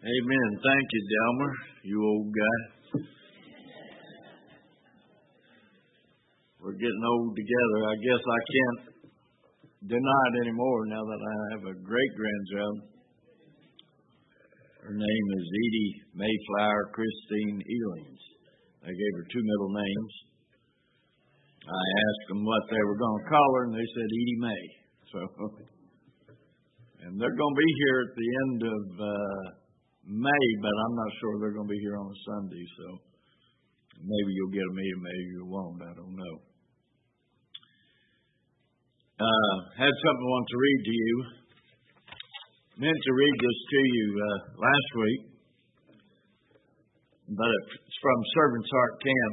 Amen. Thank you, Delmer, you old guy. We're getting old together. I guess I can't deny it anymore now that I have a great-grandchild. Her name is Edie Mayflower Christine Elings. I gave her two middle names. I asked them what they were going to call her, and they said Edie May. And they're going to be here at the end of May, but I'm not sure they're going to be here on a Sunday, so maybe you'll get a meeting, maybe you won't. I don't know. Had something I want to read to you. Meant to read this to you last week, but it's from Servant's Heart Camp.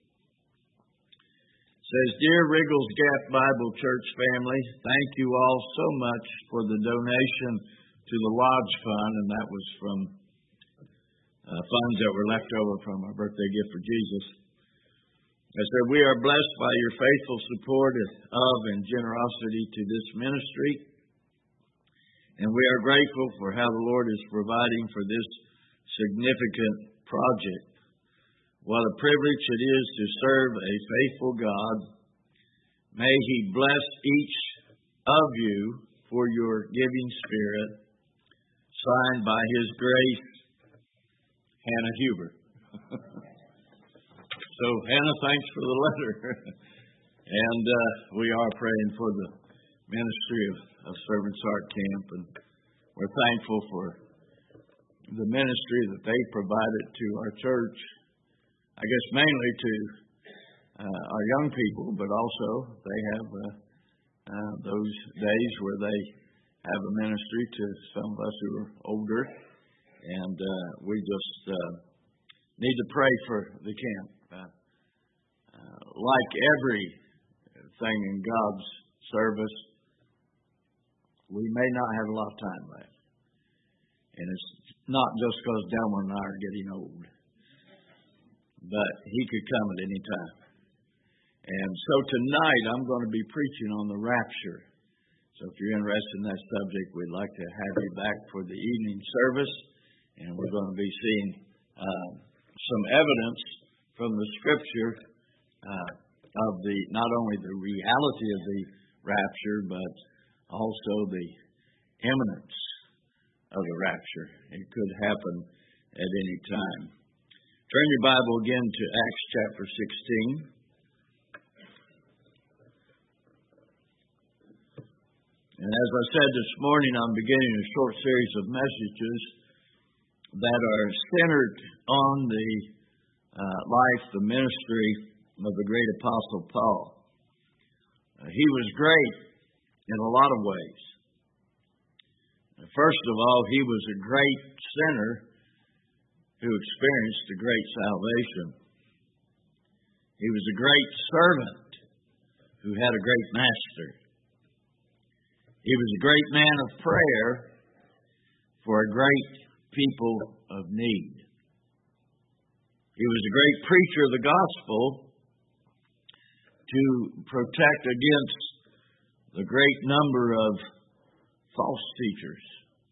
It says, Dear Riggles Gap Bible Church family, thank you all so much for the donation to the Lodge Fund, and that was from funds that were left over from our birthday gift for Jesus. I said, we are blessed by your faithful support of and generosity to this ministry, and we are grateful for how the Lord is providing for this significant project. What a privilege it is to serve a faithful God. May He bless each of you for your giving spirit. Signed by His grace, Hannah Huber. So, Hannah, thanks for the letter. And we are praying for the ministry of Servant's Heart Camp, and we're thankful for the ministry that they provided to our church. I guess mainly to our young people, but also they have those days where they have a ministry to some of us who are older, and we just need to pray for the camp. Like everything in God's service, we may not have a lot of time left, and it's not just because Delmer and I are getting old, but He could come at any time. And so tonight I'm going to be preaching on the rapture. So if you're interested in that subject, we'd like to have you back for the evening service. And we're going to be seeing some evidence from the Scripture of the not only the reality of the rapture, but also the imminence of the rapture. It could happen at any time. Turn your Bible again to Acts chapter 16. And as I said this morning, I'm beginning a short series of messages that are centered on the life, the ministry of the great Apostle Paul. He was great in a lot of ways. First of all, he was a great sinner who experienced a great salvation. He was a great servant who had a great master. He was a great man of prayer for a great people of need. He was a great preacher of the gospel to protect against the great number of false teachers.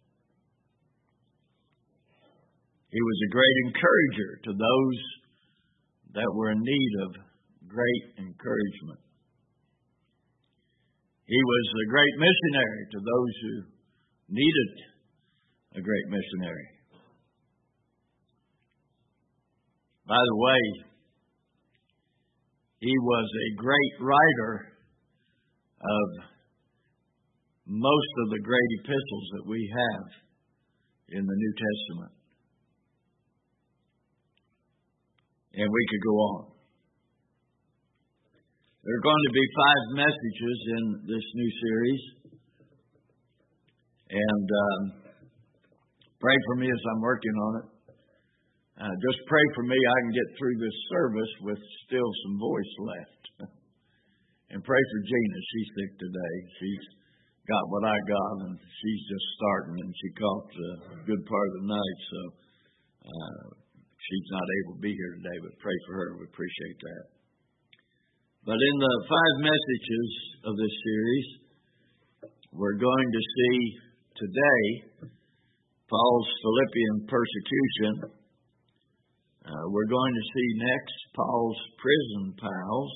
He was a great encourager to those that were in need of great encouragement. He was a great missionary to those who needed a great missionary. By the way, he was a great writer of most of the great epistles that we have in the New Testament. And we could go on. There are going to be 5 messages in this new series. And pray for me as I'm working on it. Just pray for me I can get through this service with still some voice left. And pray for Gina. She's sick today. She's got what I got, and she's just starting, and she coughed a good part of the night. So she's not able to be here today, but pray for her. We appreciate that. But in the 5 messages of this series, we're going to see today Paul's Philippian persecution. We're going to see next Paul's prison pals.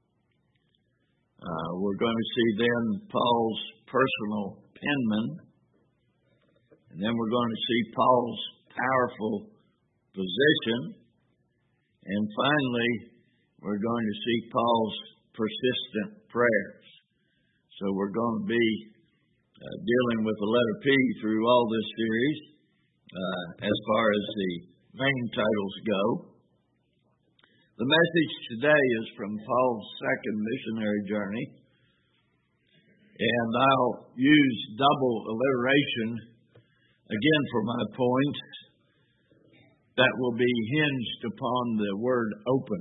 We're going to see then Paul's personal penman. And then we're going to see Paul's powerful position. And finally, we're going to see Paul's persistent prayers. So we're going to be dealing with the letter P through all this series as far as the main titles go. The message today is from Paul's second missionary journey, and I'll use double alliteration again for my points that will be hinged upon the word open.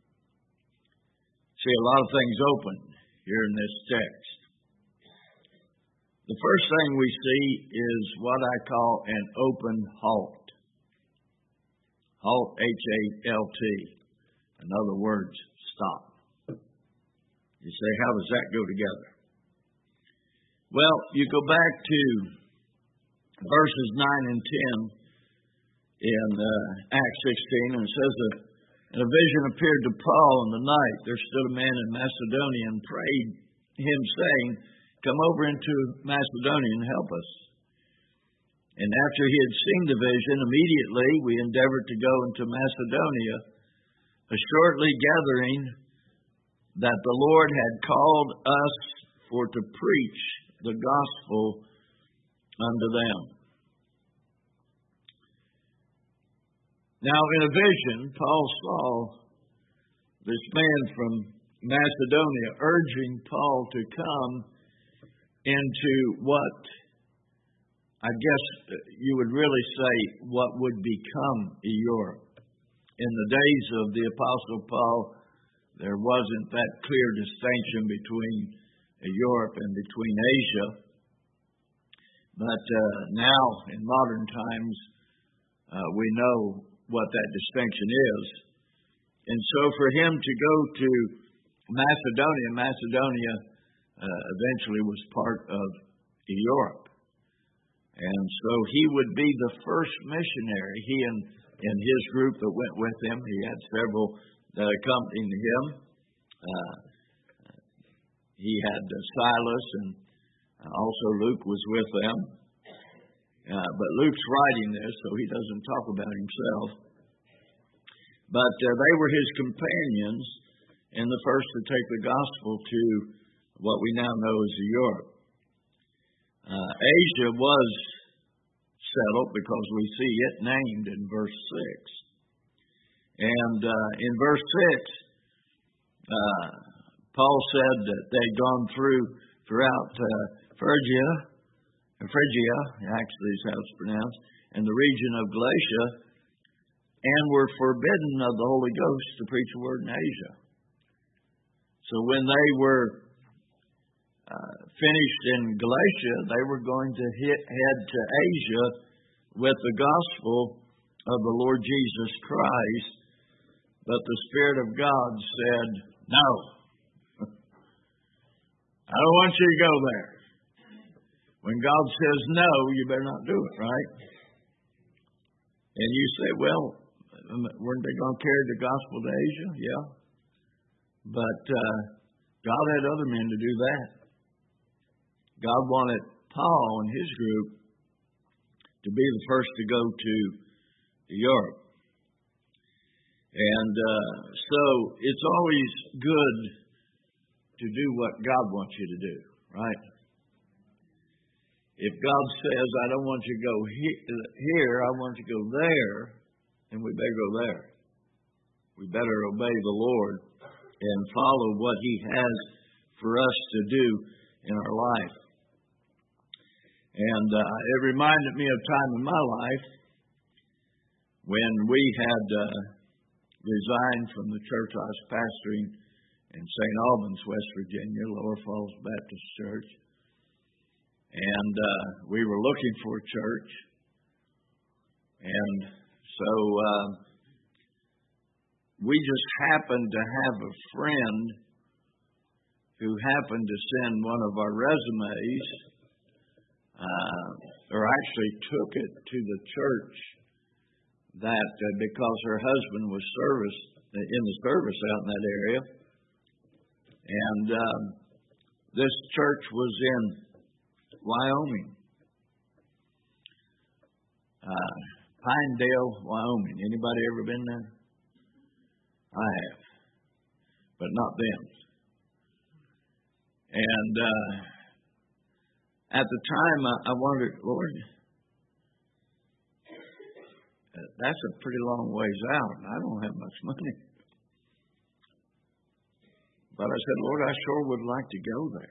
See, a lot of things open here in this text. The first thing we see is what I call an open halt. Halt, H-A-L-T. In other words, stop. You say, how does that go together? Well, you go back to verses 9 and 10 in Acts 16, and it says that and a vision appeared to Paul in the night. There stood a man in Macedonia and prayed him, saying, come over into Macedonia and help us. And after he had seen the vision, immediately we endeavored to go into Macedonia, shortly gathering that the Lord had called us for to preach the gospel unto them. Now, in a vision, Paul saw this man from Macedonia urging Paul to come into what I guess you would really say what would become Europe. In the days of the Apostle Paul, there wasn't that clear distinction between Europe and between Asia. But now, in modern times, we know what that distinction is. And so for him to go to Macedonia eventually was part of Europe. And so he would be the first missionary. He and his group that went with him, he had several that accompanied him. He had Silas, and also Luke was with them. But Luke's writing this, so he doesn't talk about himself. But they were his companions and the first to take the gospel to what we now know as Europe. Asia was settled because we see it named in verse 6. And in verse 6, Paul said that they'd gone throughout Phrygia, actually is how it's pronounced, and the region of Galatia, and were forbidden of the Holy Ghost to preach the word in Asia. So when they were finished in Galatia, they were going to head to Asia with the gospel of the Lord Jesus Christ, but the Spirit of God said, no, I don't want you to go there. When God says no, you better not do it, right? And you say, well, weren't they going to carry the gospel to Asia? Yeah. But God had other men to do that. God wanted Paul and his group to be the first to go to Europe. And so it's always good to do what God wants you to do, right? If God says, I don't want you to go here, I want you to go there, then we better go there. We better obey the Lord and follow what He has for us to do in our life. And it reminded me of a time in my life when we had resigned from the church I was pastoring in St. Albans, West Virginia, Lower Falls Baptist Church. And we were looking for a church. And so we just happened to have a friend who happened to send one of our resumes or actually took it to the church that because her husband was in the service out in that area, and this church was in Wyoming, Pinedale, Wyoming. Anybody ever been there? I have, but not them. And at the time, I wondered, Lord, that's a pretty long ways out, and I don't have much money. But I said, Lord, I sure would like to go there.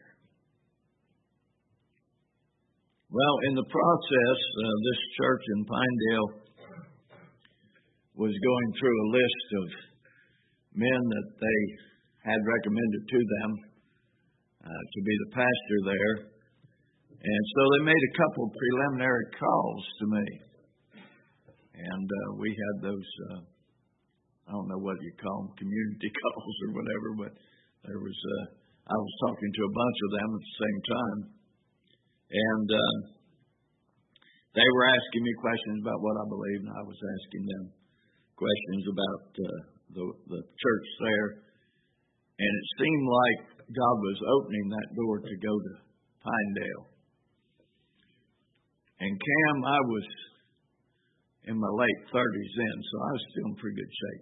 Well, in the process, this church in Pinedale was going through a list of men that they had recommended to them to be the pastor there. And so they made a couple of preliminary calls to me. And we had those, I don't know what you call them, community calls or whatever, but there was, I was talking to a bunch of them at the same time. And they were asking me questions about what I believed, and I was asking them questions about the church there. And it seemed like God was opening that door to go to Pinedale. And Cam, I was in my late 30s then, so I was still in pretty good shape.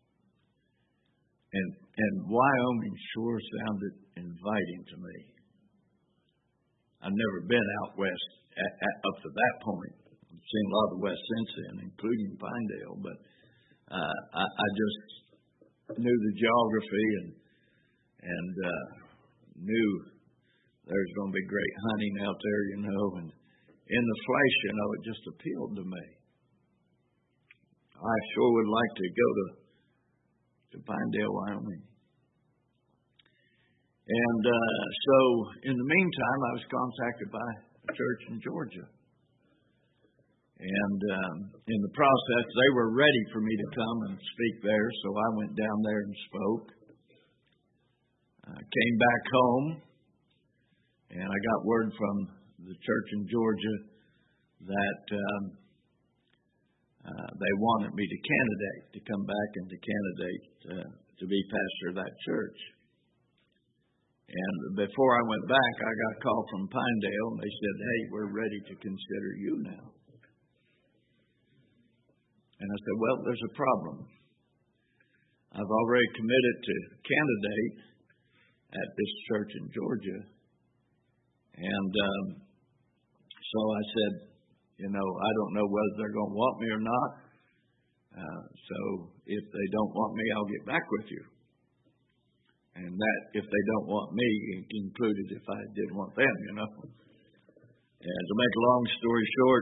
And Wyoming sure sounded inviting to me. I've never been out west up to that point. I've seen a lot of the west since then, including Pinedale, but I just knew the geography and knew there's going to be great hunting out there, and in the flesh, it just appealed to me. I sure would like to go to Pinedale, Wyoming. And so, in the meantime, I was contacted by a church in Georgia. And in the process, they were ready for me to come and speak there, so I went down there and spoke. I came back home, and I got word from the church in Georgia that they wanted me to come back and to candidate to be pastor of that church. And before I went back, I got a call from Pinedale, and they said, hey, we're ready to consider you now. And I said, well, there's a problem. I've already committed to candidate at this church in Georgia. And so I said, I don't know whether they're going to want me or not. So if they don't want me, I'll get back with you. And that, if they don't want me, included if I did want them, And to make a long story short,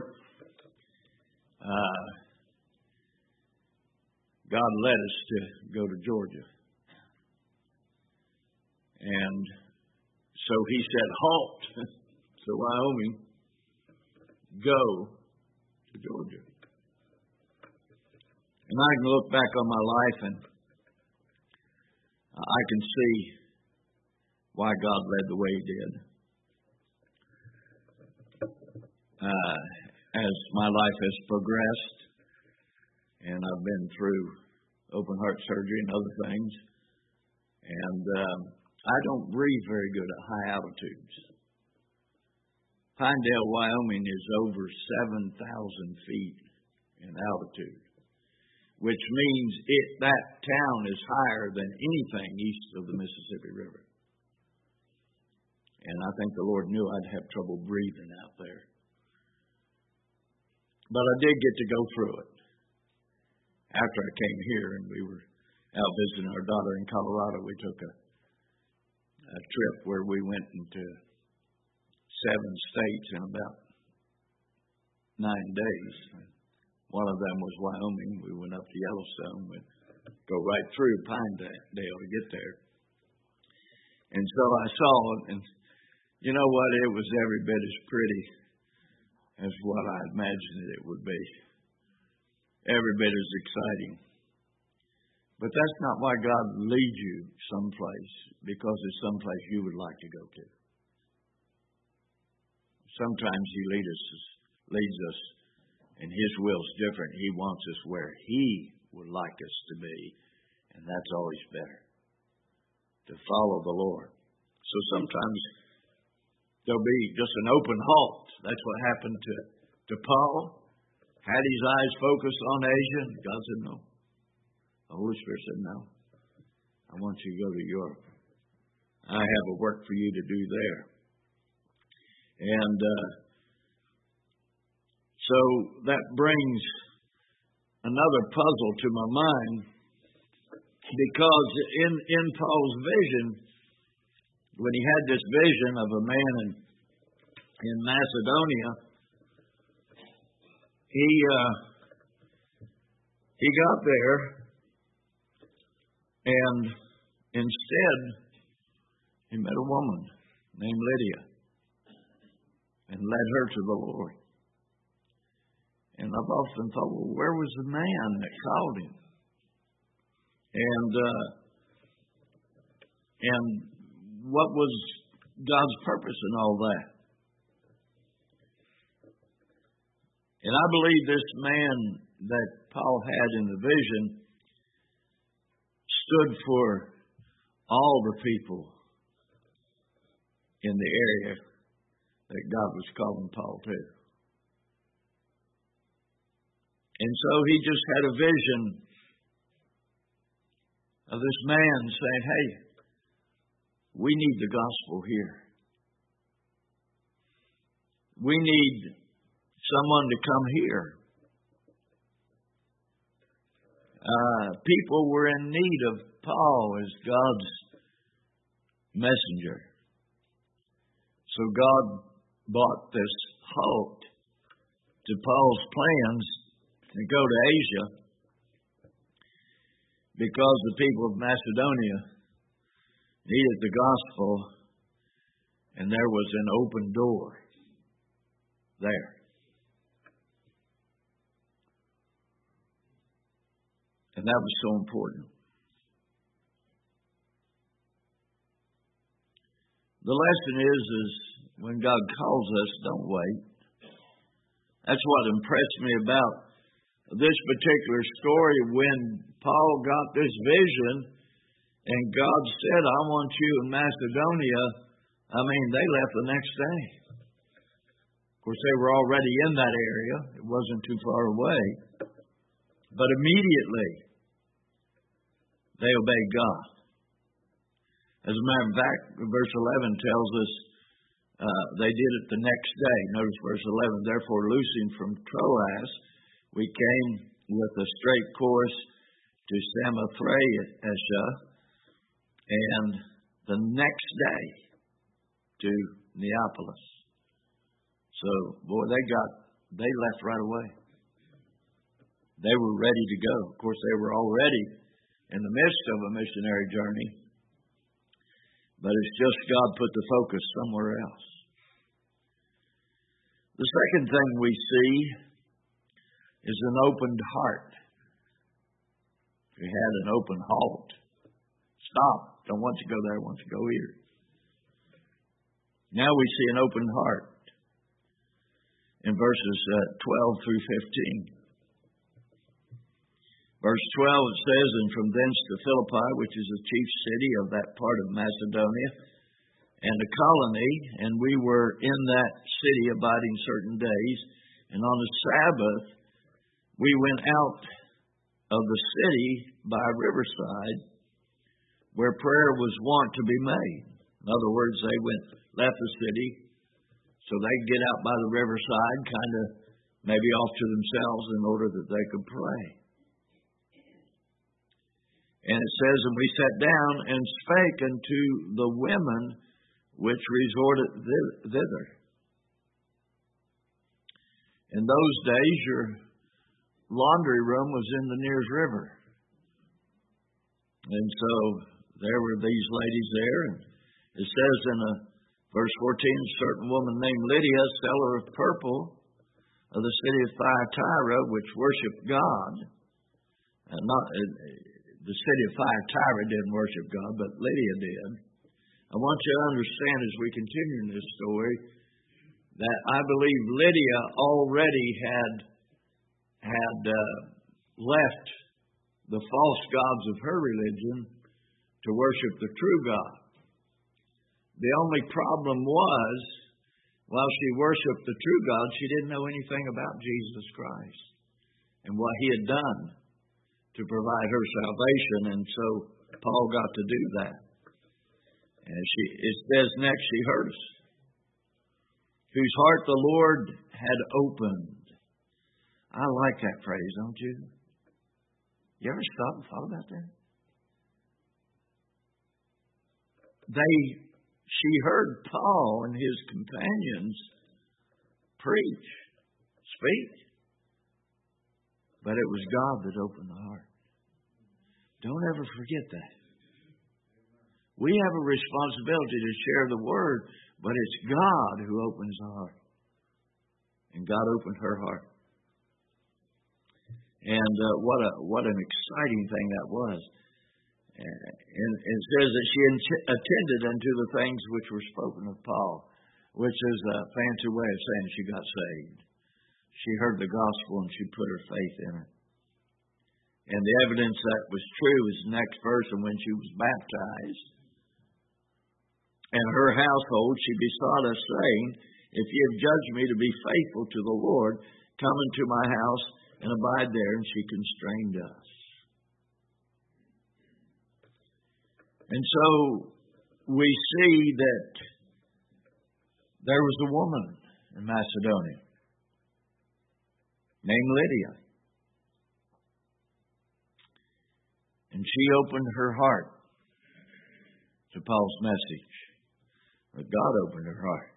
God led us to go to Georgia. And so he said, halt to Wyoming, go to Georgia. And I can look back on my life and I can see why God led the way he did. As my life has progressed, and I've been through open heart surgery and other things, and I don't breathe very good at high altitudes. Pinedale, Wyoming is over 7,000 feet in altitude, which means that town is higher than anything east of the Mississippi River. And I think the Lord knew I'd have trouble breathing out there. But I did get to go through it. After I came here and we were out visiting our daughter in Colorado, we took a trip where we went into 7 states in about 9 days. One of them was Wyoming. We went up to Yellowstone. We'd go right through Pinedale to get there. And so I saw it, and you know what? It was every bit as pretty as what I imagined it would be. Every bit as exciting. But that's not why God leads you someplace, because it's someplace you would like to go to. Sometimes he leads us leads us, and His will's different. He wants us where He would like us to be, and that's always better, to follow the Lord. So sometimes there'll be just an open halt. That's what happened to Paul. Had his eyes focused on Asia, and God said no. The Holy Spirit said no. I want you to go to Europe. I have a work for you to do there. And so that brings another puzzle to my mind, because in Paul's vision, when he had this vision of a man in Macedonia, he got there, and instead he met a woman named Lydia and led her to the Lord. And I've often thought, well, where was the man that called him? And what was God's purpose in all that? And I believe this man that Paul had in the vision stood for all the people in the area that God was calling Paul to. And so he just had a vision of this man saying, hey, we need the gospel here. We need someone to come here. People were in need of Paul as God's messenger. So God brought this halt to Paul's plans to go to Asia, because the people of Macedonia needed the gospel, and there was an open door there. And that was so important. The lesson is when God calls us, don't wait. That's what impressed me about this particular story. When Paul got this vision and God said, I want you in Macedonia, they left the next day. Of course, they were already in that area. It wasn't too far away. But immediately, they obeyed God. As a matter of fact, verse 11 tells us they did it the next day. Notice verse 11, therefore loosing from Troas, we came with a straight course to Samothracia, and the next day to Neapolis. So, boy, they left right away. They were ready to go. Of course, they were already in the midst of a missionary journey, but it's just God put the focus somewhere else. The second thing we see is an opened heart. We had an open halt. Stop. Don't want you to go there. I want you to go here. Now we see an open heart in verses 12 through 15. Verse 12, it says, and from thence to Philippi, which is the chief city of that part of Macedonia, and a colony, and we were in that city abiding certain days. And on the Sabbath, we went out of the city by a riverside, where prayer was wont to be made. In other words, they left the city, so they'd get out by the riverside, kind of maybe off to themselves, in order that they could pray. And it says, and we sat down and spake unto the women which resorted thither. In those days, your laundry room was in the nearest river. And so there were these ladies there. And it says in verse 14, a certain woman named Lydia, seller of purple of the city of Thyatira, which worshiped God. The city of Thyatira didn't worship God, but Lydia did. I want you to understand as we continue in this story that I believe Lydia already had left the false gods of her religion to worship the true God. The only problem was, while she worshiped the true God, she didn't know anything about Jesus Christ and what He had done to provide her salvation. And so Paul got to do that. And it says next, she heard us, whose heart the Lord had opened. I like that phrase, don't you? You ever stop and thought about that? She heard Paul and his companions preach, speak, but it was God that opened the heart. Don't ever forget that. We have a responsibility to share the Word, but it's God who opens the heart. And God opened her heart. And what an exciting thing that was. And it says that she attended unto the things which were spoken of Paul, which is a fancy way of saying she got saved. She heard the gospel and she put her faith in it. And the evidence that was true is the next verse, and when she was baptized, and her household, she besought us, saying, if ye have judged me to be faithful to the Lord, come into my house and abide there. And she constrained us. And so we see that there was a woman in Macedonia named Lydia. And she opened her heart to Paul's message. But God opened her heart.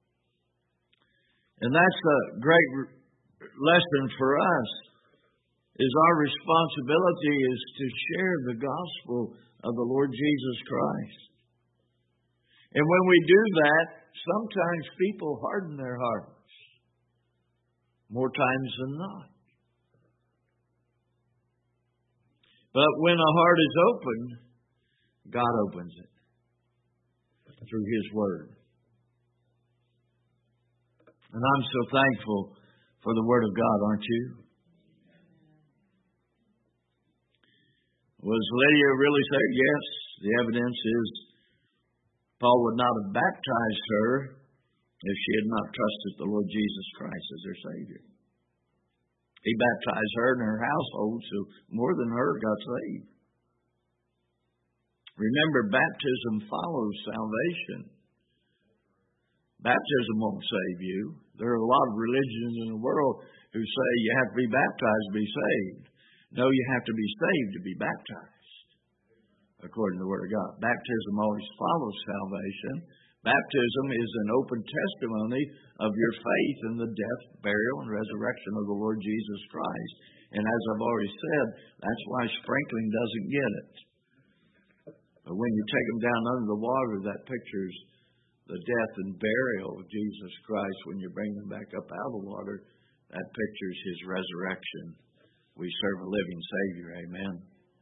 And that's a great lesson for us, is our responsibility is to share the gospel of the Lord Jesus Christ. And when we do that, sometimes people harden their hearts, more times than not. But when a heart is open, God opens it through His Word. And I'm so thankful for the Word of God, aren't you? Was Lydia really saved? Yes. The evidence is Paul would not have baptized her if she had not trusted the Lord Jesus Christ as her Savior. He baptized her and her household, so more than her got saved. Remember, baptism follows salvation. Baptism won't save you. There are a lot of religions in the world who say you have to be baptized to be saved. No, you have to be saved to be baptized, according to the Word of God. Baptism always follows salvation. Baptism is an open testimony of your faith in the death, burial, and resurrection of the Lord Jesus Christ. And as I've already said, that's why sprinkling doesn't get it. But when you take them down under the water, that pictures the death and burial of Jesus Christ. When you bring them back up out of the water, that pictures His resurrection. We serve a living Savior. Amen.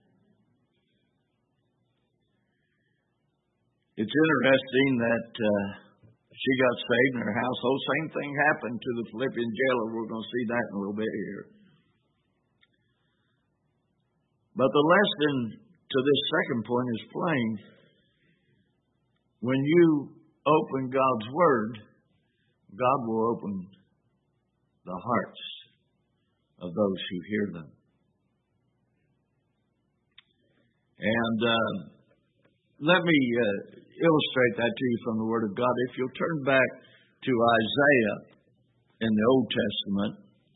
It's interesting that she got saved in her household. Same thing happened to the Philippian jailer. We're going to see that in a little bit here. But the lesson to this second point is plain. When you open God's Word, God will open the hearts of those who hear them. And let me illustrate that to you from the Word of God. If you'll turn back to Isaiah in the Old Testament,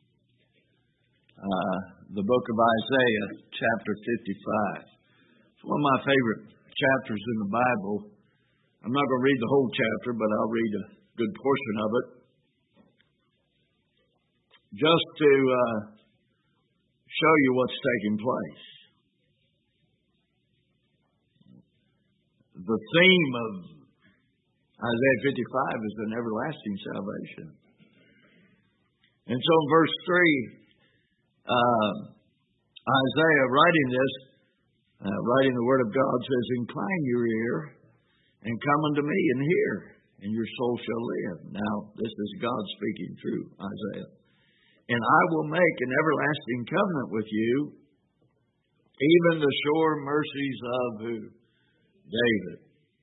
the book of Isaiah, chapter 55. It's one of my favorite chapters in the Bible. I'm not going to read the whole chapter, but I'll read a good portion of it. Just to show you what's taking place. The theme of Isaiah 55 is an everlasting salvation. And so in verse 3, Isaiah writing the Word of God says, incline your ear and come unto me and hear. and your soul shall live. Now, this is God speaking through Isaiah. And I will make an everlasting covenant with you, even the sure mercies of who? David.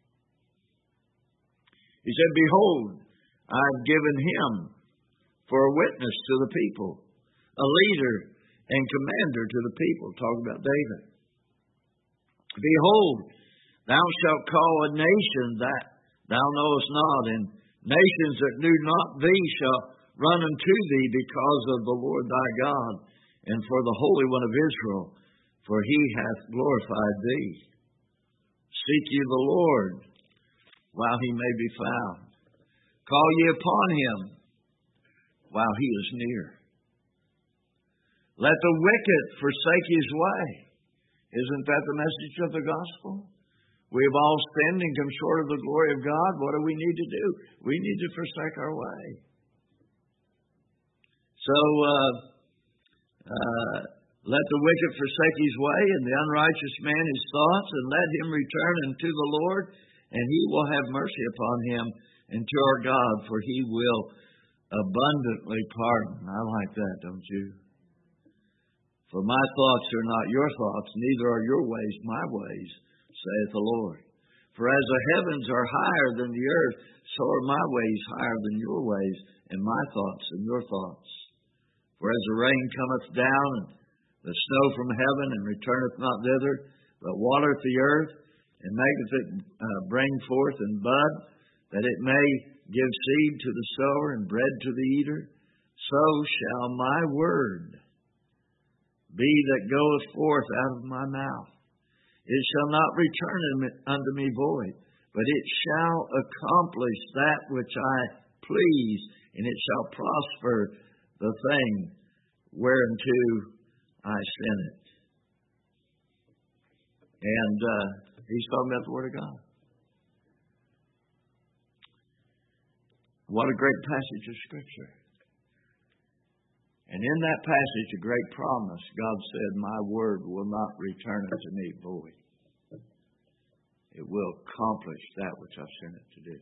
He said, behold, I have given him for a witness to the people, a leader and commander to the people. Talking about David. Behold, thou shalt call a nation that thou knowest not, and nations that knew not thee shall run unto thee because of the Lord thy God, and for the Holy One of Israel, for he hath glorified thee. Seek ye the Lord while he may be found. Call ye upon him while he is near. Let the wicked forsake his way. Isn't that the message of the gospel? We have all sinned and come short of the glory of God. What do we need to do? We need to forsake our way. So, let the wicked forsake his way, and the unrighteous man his thoughts, and let him return unto the Lord, and he will have mercy upon him, and to our God, for he will abundantly pardon. I like that, don't you? For my thoughts are not your thoughts, neither are your ways my ways, saith the Lord. For as the heavens are higher than the earth, so are my ways higher than your ways, and my thoughts than your thoughts. For as the rain cometh down, and the snow from heaven, and returneth not thither, but watereth the earth, and maketh it bring forth and bud, that it may give seed to the sower and bread to the eater, so shall my word be that goeth forth out of my mouth. It shall not return unto me void, but it shall accomplish that which I please, and it shall prosper the thing whereunto I sent it. And he's talking about the Word of God. What a great passage of Scripture. And in that passage, a great promise, God said, my word will not return unto me void. It will accomplish that which I've sent it to do.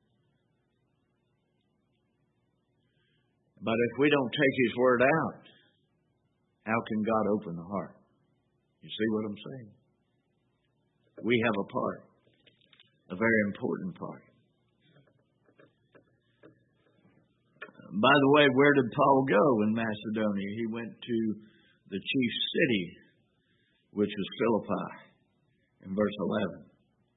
But if we don't take his word out, how can God open the heart? You see what I'm saying? We have a part, a very important part. By the way, where did Paul go in Macedonia? He went to the chief city, which was Philippi, in verse 11.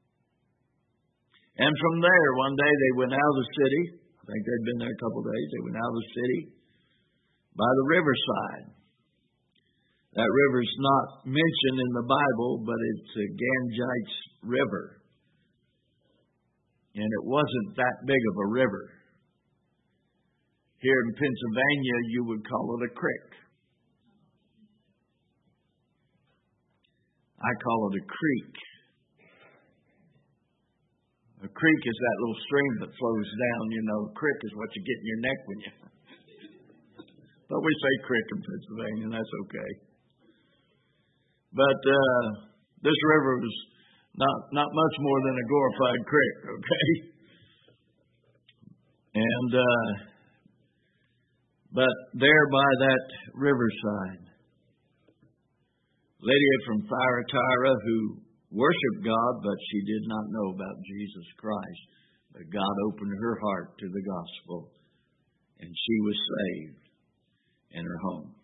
And from there, one day they went out of the city. I think they'd been there a couple of days. They went out of the city by the riverside. That river's not mentioned in the Bible, but it's a Gangites River. And it wasn't that big of a river. Here in Pennsylvania, you would call it a creek. I call it a creek. A creek is that little stream that flows down. You know, a creek is what you get in your neck when you... But we say creek in Pennsylvania, and that's okay. But this river was not much more than a glorified creek, okay? And... But there by that riverside, Lydia from Thyatira, who worshiped God, but she did not know about Jesus Christ. But God opened her heart to the gospel, and she was saved in her home.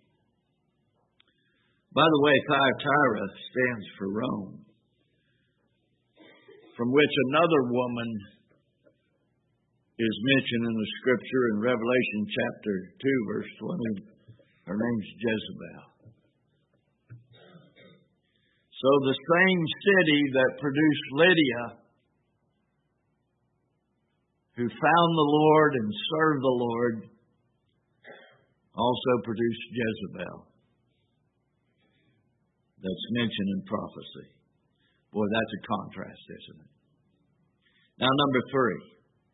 By the way, Thyatira stands for Rome, from which another woman is mentioned in the Scripture in Revelation chapter 2, verse 20. Her name's Jezebel. So the same city that produced Lydia, who found the Lord and served the Lord, also produced Jezebel. That's mentioned in prophecy. Boy, that's a contrast, isn't it? Now, number 3.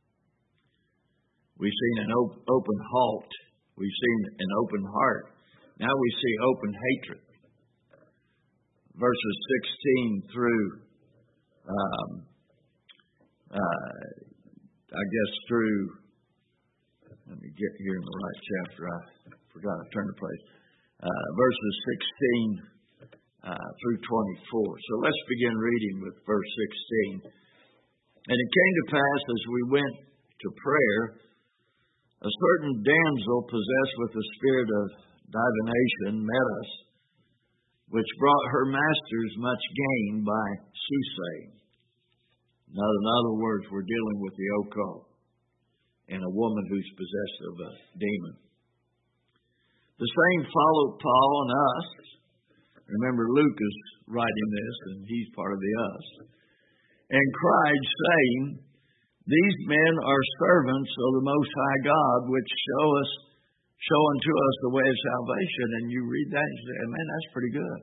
We've seen an open halt. We've seen an open heart. Now we see open hatred. Verses 16 through, I guess through, let me get here in the right chapter. I forgot I turned the place. Verses 16 through 24. So let's begin reading with verse 16. And it came to pass as we went to prayer, a certain damsel possessed with the spirit of divination met us, which brought her masters much gain by soothsaying. Now, in other words, we're dealing with the occult and a woman who's possessed of a demon. The same followed Paul and us. Remember, Luke is writing this, and he's part of the us. And cried, saying, These men are servants of the Most High God, which show unto us the way of salvation. And you read that and you say, man, that's pretty good.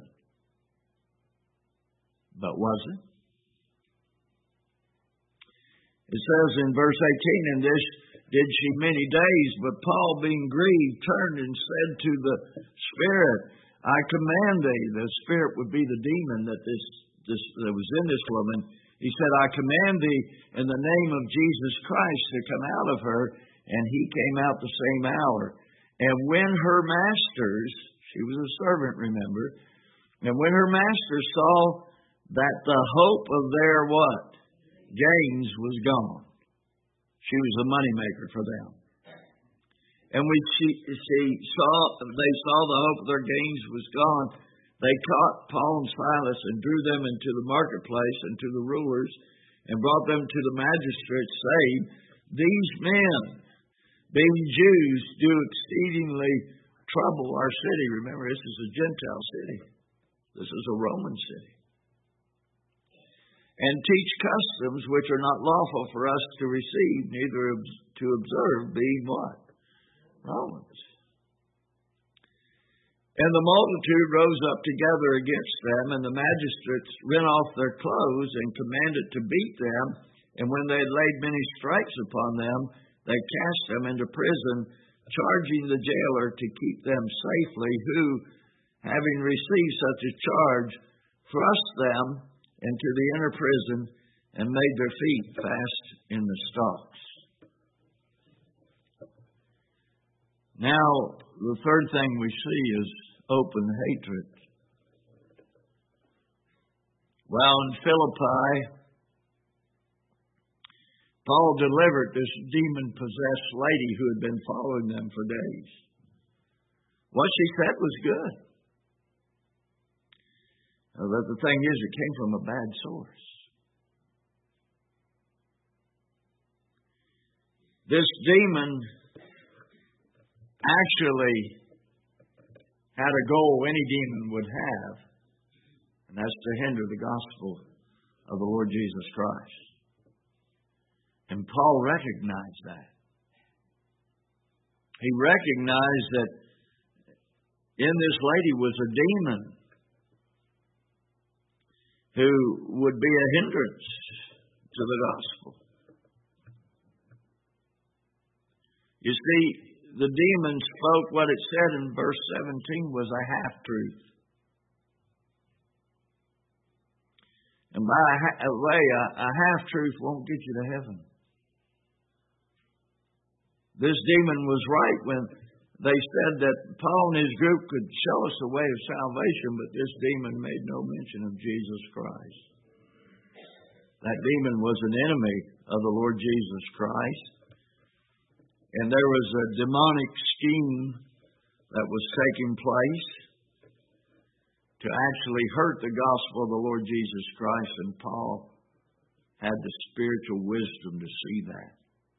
But was it? It says in verse 18, And this did she many days, but Paul, being grieved, turned and said to the Spirit, I command thee. The Spirit would be the demon that was in this woman. He said, I command thee in the name of Jesus Christ to come out of her. And he came out the same hour. And when her masters, she was a servant, remember, and when her masters saw that the hope of their what? Gains was gone. She was a moneymaker for them. And when they saw the hope of their gains was gone, they caught Paul and Silas and drew them into the marketplace and to the rulers and brought them to the magistrates, saying, These men, being Jews, do exceedingly trouble our city. Remember, this is a Gentile city. This is a Roman city. And teach customs which are not lawful for us to receive, neither to observe, being what? Romans. And the multitude rose up together against them, and the magistrates rent off their clothes and commanded to beat them. And when they had laid many stripes upon them, they cast them into prison, charging the jailer to keep them safely, who, having received such a charge, thrust them into the inner prison and made their feet fast in the stocks. Now, the third thing we see is open hatred. Well, in Philippi, Paul delivered this demon-possessed lady who had been following them for days. What she said was good. But the thing is, it came from a bad source. This demon actually had a goal any demon would have, and that's to hinder the gospel of the Lord Jesus Christ. And Paul recognized that. He recognized that in this lady was a demon who would be a hindrance to the gospel. You see, the demon spoke what it said in verse 17 was a half-truth. And by the way, a half-truth won't get you to heaven. This demon was right when they said that Paul and his group could show us the way of salvation, but this demon made no mention of Jesus Christ. That demon was an enemy of the Lord Jesus Christ. And there was a demonic scheme that was taking place to actually hurt the gospel of the Lord Jesus Christ, and Paul had the spiritual wisdom to see that.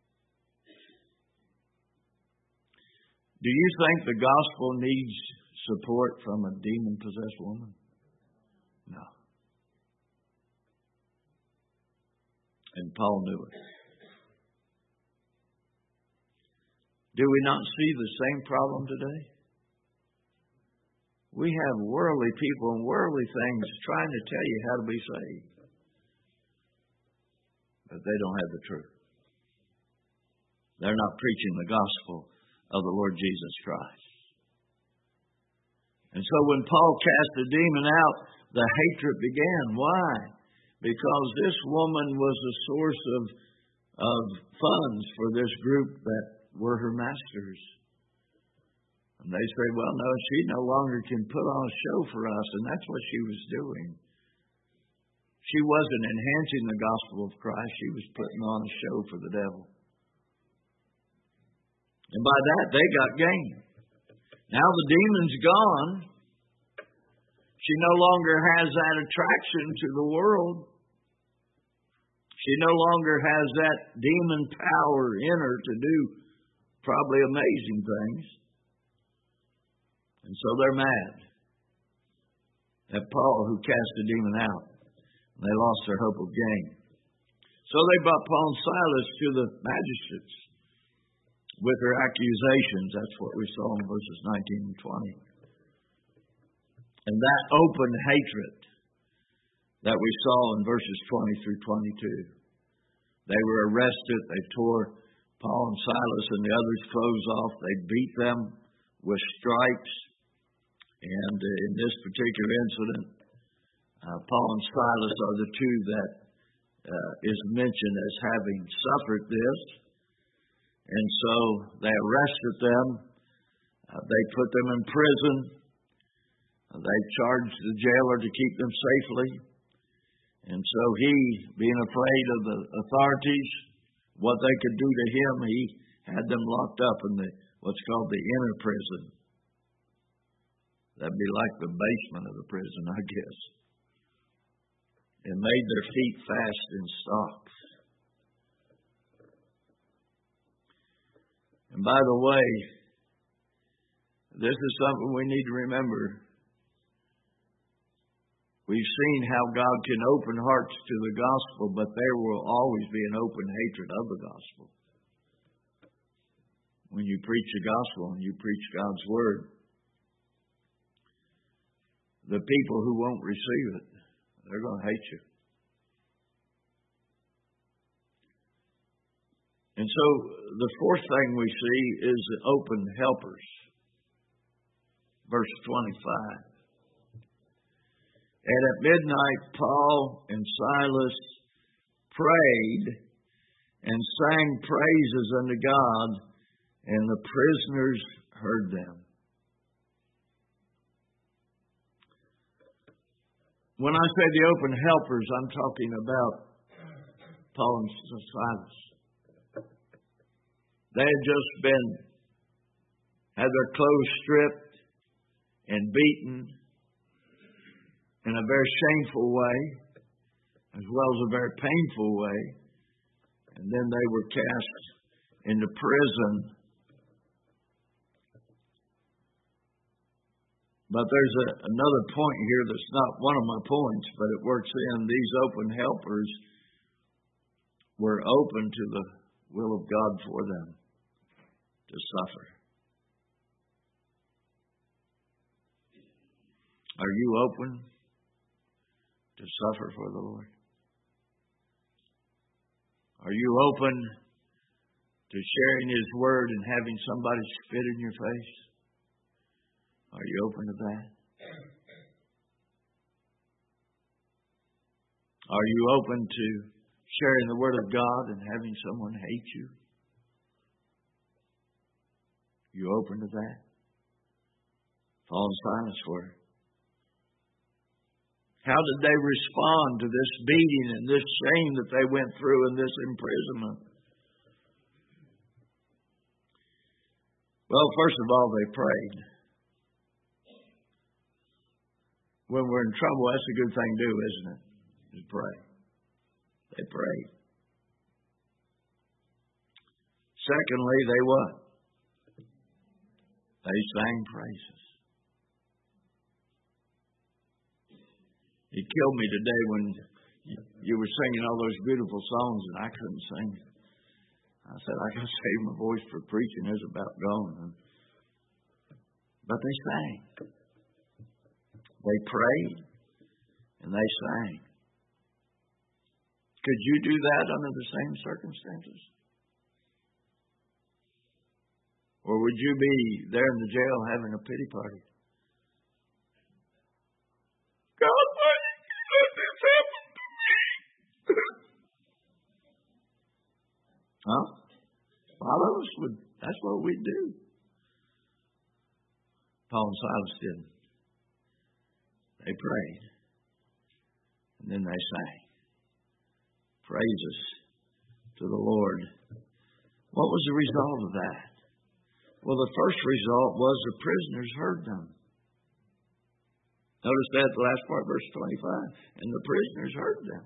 Do you think the gospel needs support from a demon-possessed woman? No. And Paul knew it. Do we not see the same problem today? We have worldly people and worldly things trying to tell you how to be saved. But they don't have the truth. They're not preaching the gospel of the Lord Jesus Christ. And so when Paul cast the demon out, the hatred began. Why? Because this woman was a source of of funds for this group that were her masters. And they said, well, no, she no longer can put on a show for us, and that's what she was doing. She wasn't enhancing the gospel of Christ. She was putting on a show for the devil. And by that, they got gain. Now the demon's gone. She no longer has that attraction to the world. She no longer has that demon power in her to do probably amazing things. And so they're mad at Paul, who cast the demon out. They lost their hope of gain. So they brought Paul and Silas to the magistrates with their accusations. That's what we saw in verses 19 and 20. And that open hatred that we saw in verses 20 through 22. They were arrested. They tore Paul and Silas and the others' clothes off. They beat them with stripes. And in this particular incident, Paul and Silas are the two that is mentioned as having suffered this. And so they arrested them. They put them in prison. They charged the jailer to keep them safely. And so he, being afraid of the authorities, what they could do to him, he had them locked up in what's called the inner prison. That'd be like the basement of the prison, I guess. And made their feet fast in stocks. And by the way, this is something we need to remember. We've seen how God can open hearts to the gospel, but there will always be an open hatred of the gospel. When you preach the gospel and you preach God's word, the people who won't receive it, they're going to hate you. And so the fourth thing we see is the open helpers. Verse 25. And at midnight, Paul and Silas prayed and sang praises unto God, and the prisoners heard them. When I say the open helpers, I'm talking about Paul and Silas. They had just had their clothes stripped and beaten in a very shameful way, as well as a very painful way. And then they were cast into prison. But there's another point here that's not one of my points, but it works in. These open helpers were open to the will of God for them to suffer. Are you open to suffer for the Lord? Are you open to sharing His word and having somebody spit in your face? Are you open to that? Are you open to sharing the word of God and having someone hate you? You open to that? Paul and Silas were. How did they respond to this beating and this shame that they went through and this imprisonment? Well, first of all, they prayed. When we're in trouble, that's a good thing to do, isn't it? To pray. They prayed. Secondly, they what? They sang praises. It killed me today when you were singing all those beautiful songs and I couldn't sing. I said, I got to save my voice for preaching. It's about gone. But they sang. They prayed and they sang. Could you do that under the same circumstances? Or would you be there in the jail having a pity party? God, why did you let this happen to me? Huh? A lot of us would, that's what we'd do. Paul and Silas didn't. They prayed. And then they sang praises to the Lord. What was the result of that? Well, the first result was the prisoners heard them. Notice that the last part, verse 25. And the prisoners heard them.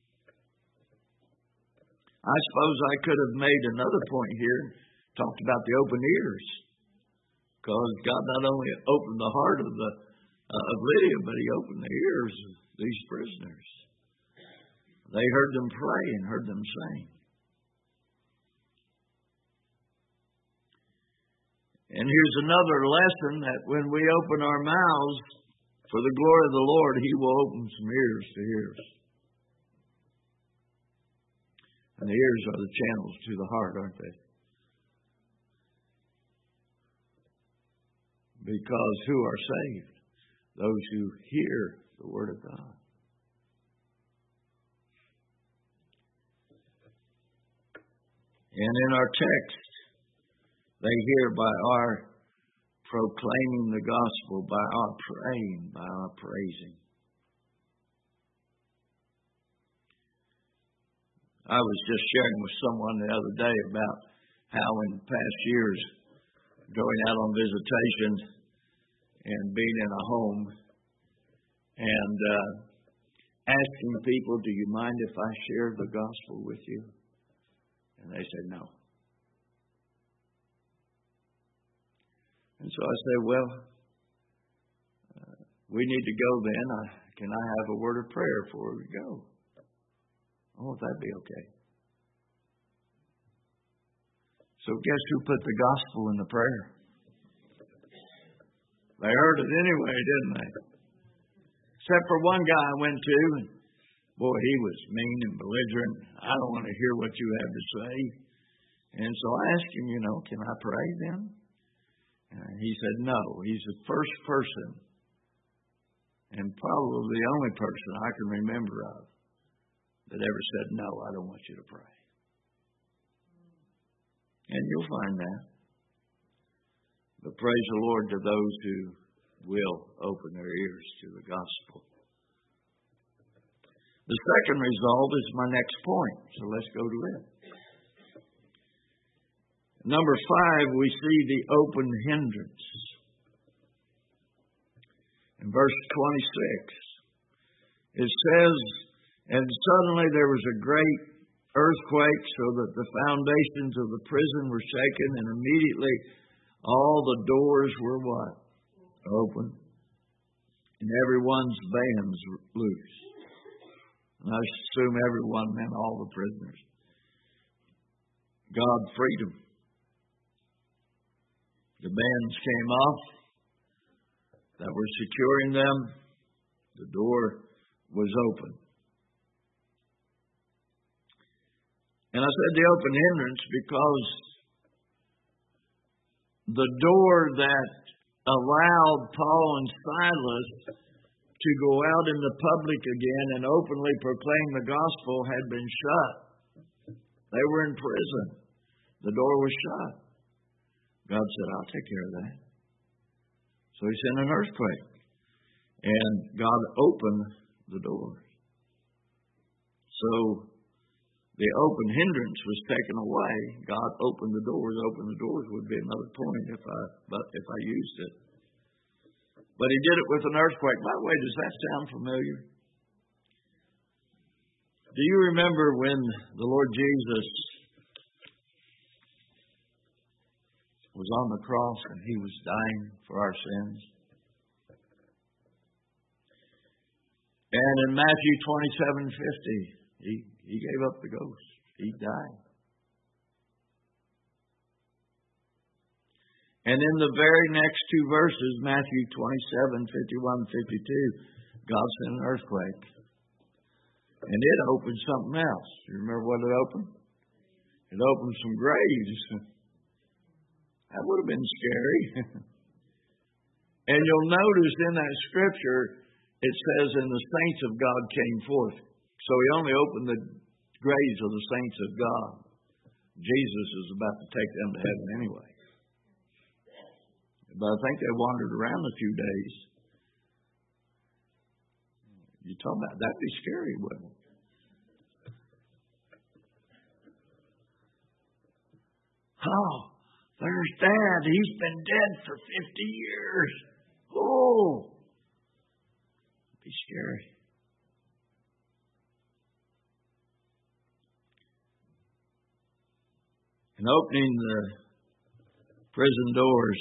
I suppose I could have made another point here, talked about the open ears. Because God not only opened the heart of Lydia, but He opened the ears of these prisoners. They heard them pray and heard them sing. And here's another lesson, that when we open our mouths for the glory of the Lord, He will open some ears to hear us. And the ears are the channels to the heart, aren't they? Because who are saved? Those who hear the Word of God. And in our text, they hear by our proclaiming the gospel, by our praying, by our praising. I was just sharing with someone the other day about how in past years, going out on visitation and being in a home and asking people, do you mind if I share the gospel with you? And they said no. And so I said, well, we need to go then. Can I have a word of prayer before we go? Oh, that'd be okay. So guess who put the gospel in the prayer? They heard it anyway, didn't they? Except for one guy I went to, and boy, he was mean and belligerent. I don't want to hear what you have to say. And so I asked him, can I pray then? And he said no. He's the first person, and probably the only person I can remember of, that ever said, no, I don't want you to pray. And you'll find that. But praise the Lord to those who will open their ears to the gospel. The second result is my next point, so let's go to it. Number 5, we see the open hindrance. In verse 26, it says, and suddenly there was a great earthquake, so that the foundations of the prison were shaken, and immediately all the doors were what? Open. And everyone's bands loose. And I assume everyone meant all the prisoners. God freed them. The bands came off that were securing them. The door was open. And I said the open hindrance because the door that allowed Paul and Silas to go out in the public again and openly proclaim the gospel had been shut. They were in prison. The door was shut. God said, I'll take care of that. So He sent an earthquake. And God opened the doors. So the open hindrance was taken away. God opened the doors. Open the doors would be another point if I used it. But He did it with an earthquake. By the way, does that sound familiar? Do you remember when the Lord Jesus was on the cross and He was dying for our sins? And in Matthew 27:50, He gave up the ghost. He died. And in the very next 2 verses, Matthew 27:51, 52, God sent an earthquake. And it opened something else. You remember what it opened? It opened some graves. That would have been scary. And you'll notice in that scripture, it says, and the saints of God came forth. So He only opened the graves of the saints of God. Jesus is about to take them to heaven anyway. But I think they wandered around a few days. You talking about that'd be scary, wouldn't it? Oh, there's Dad. He's been dead for 50 years. Oh, it'd be scary. In opening the prison doors,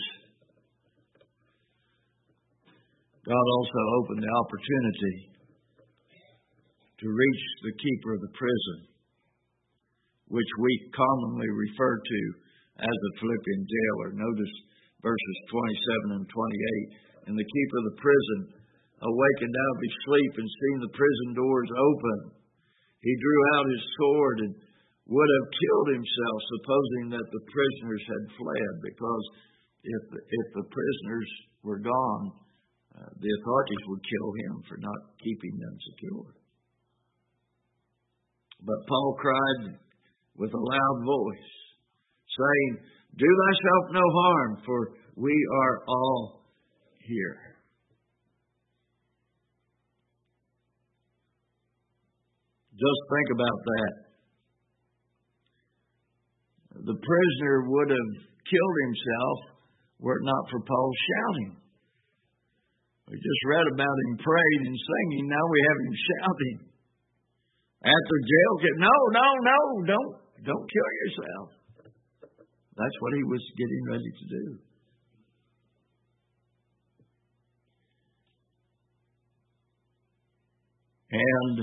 God also opened the opportunity to reach the keeper of the prison, which we commonly refer to as the Philippian jailer. Notice verses 27 and 28. And the keeper of the prison, awakened out of his sleep and seeing the prison doors open, he drew out his sword and would have killed himself, supposing that the prisoners had fled, because if the prisoners were gone, the authorities would kill him for not keeping them secure. But Paul cried with a loud voice, saying, "Do thyself no harm, for we are all here." Just think about that. The prisoner would have killed himself were it not for Paul shouting. We just read about him praying and singing. Now we have him shouting. After jail, no, don't kill yourself. That's what he was getting ready to do. And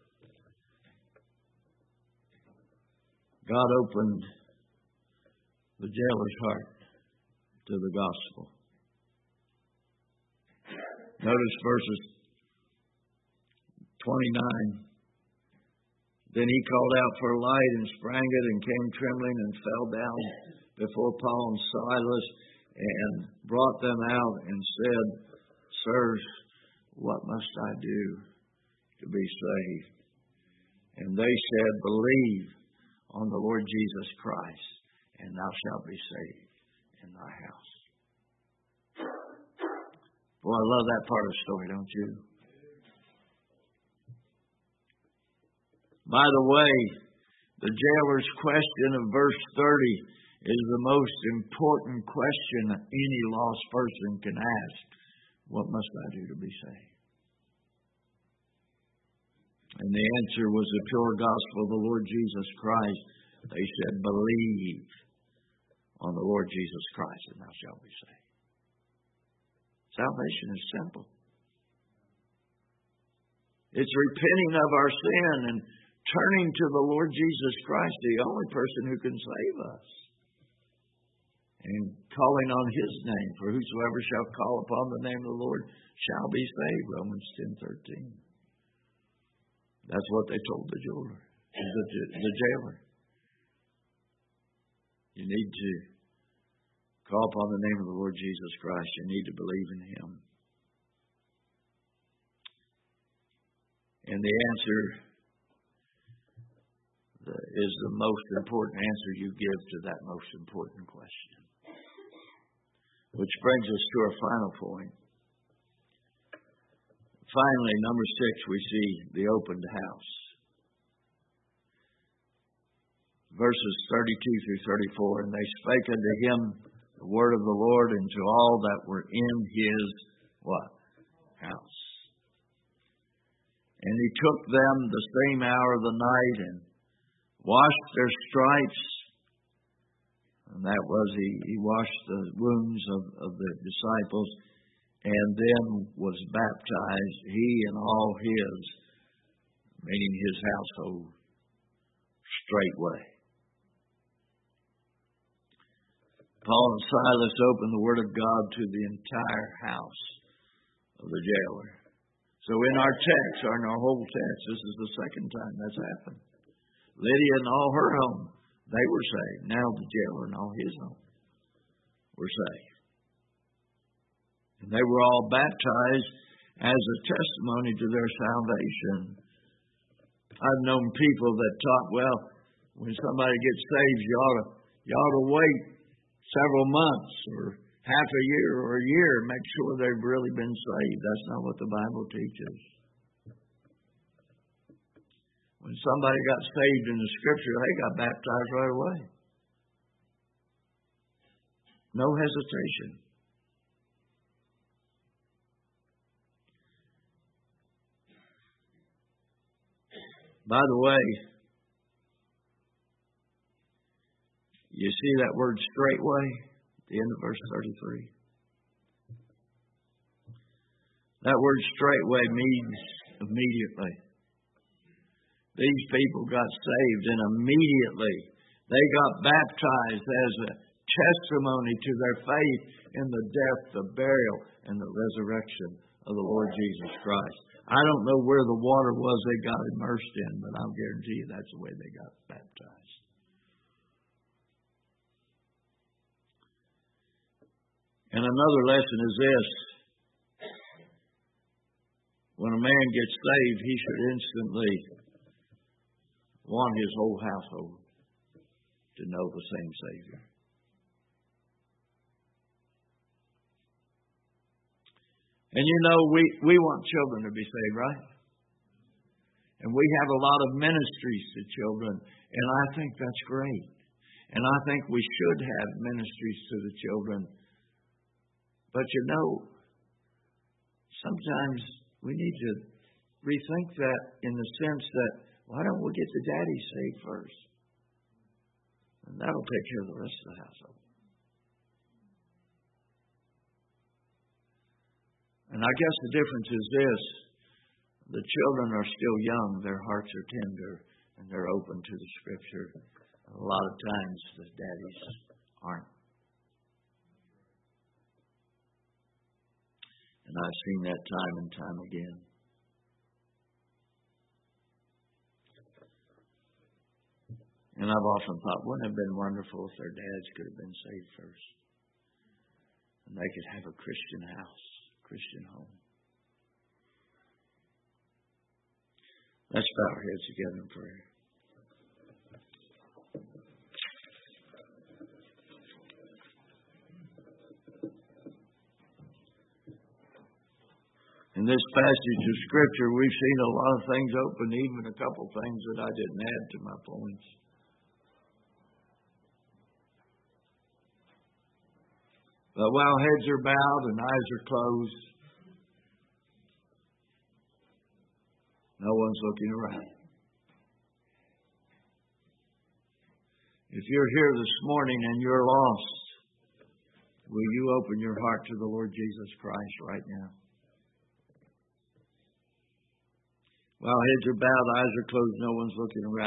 God opened the jailer's heart to the gospel. Notice verses 29. Then he called out for a light and sprang it and came trembling and fell down before Paul and Silas and brought them out and said, "Sirs, what must I do to be saved?" And they said, "Believe on the Lord Jesus Christ, and thou shalt be saved in thy house." Boy, I love that part of the story, don't you? By the way, the jailer's question of verse 30 is the most important question any lost person can ask. What must I do to be saved? And the answer was the pure gospel of the Lord Jesus Christ. They said, "Believe on the Lord Jesus Christ, and thou shalt be saved." Salvation is simple. It's repenting of our sin and turning to the Lord Jesus Christ, the only person who can save us, and calling on His name. For whosoever shall call upon the name of the Lord shall be saved. Romans 10:13. That's what they told the jailer. You need to call upon the name of the Lord Jesus Christ. You need to believe in Him. And the answer is the most important answer you give to that most important question. Which brings us to our final point. Finally, number 6, we see the opened house. Verses 32 through 34, and they spake unto him the word of the Lord, and to all that were in his, what? House. And he took them the same hour of the night, and washed their stripes. And that was, he washed the wounds of the disciples, and then was baptized, he and all his, meaning his household, straightway. Paul and Silas opened the Word of God to the entire house of the jailer. So in our text, or in our whole text, this is the second time that's happened. Lydia and all her home, they were saved. Now the jailer and all his home were saved. And they were all baptized as a testimony to their salvation. I've known people that taught, well, When somebody gets saved, you ought to wait several months or half a year or a year and make sure they've really been saved. That's not what the Bible teaches. When somebody got saved in the Scripture, they got baptized right away. No hesitation. By the way, you see that word straightway at the end of verse 33? That word straightway means immediately. These people got saved, and immediately they got baptized as a testimony to their faith in the death, the burial, and the resurrection of the Lord Jesus Christ. I don't know where the water was they got immersed in, but I'll guarantee you that's the way they got baptized. And another lesson is this. When a man gets saved, he should instantly want his whole household to know the same Savior. And you know, we want children to be saved, right? And we have a lot of ministries to children, and I think that's great. And I think we should have ministries to the children. But you know, sometimes we need to rethink that in the sense that, why don't we get the daddy saved first? And that'll take care of the rest of the household. And I guess the difference is this. The children are still young. Their hearts are tender. And they're open to the Scripture. And a lot of times the daddies aren't. And I've seen that time and time again. And I've often thought, wouldn't it have been wonderful if their dads could have been saved first? And they could have a Christian house, Christian home. Let's bow our heads together in prayer. In this passage of Scripture, we've seen a lot of things open, even a couple things that I didn't add to my points. But while heads are bowed and eyes are closed, no one's looking around. If you're here this morning and you're lost, will you open your heart to the Lord Jesus Christ right now? While heads are bowed, eyes are closed, no one's looking around.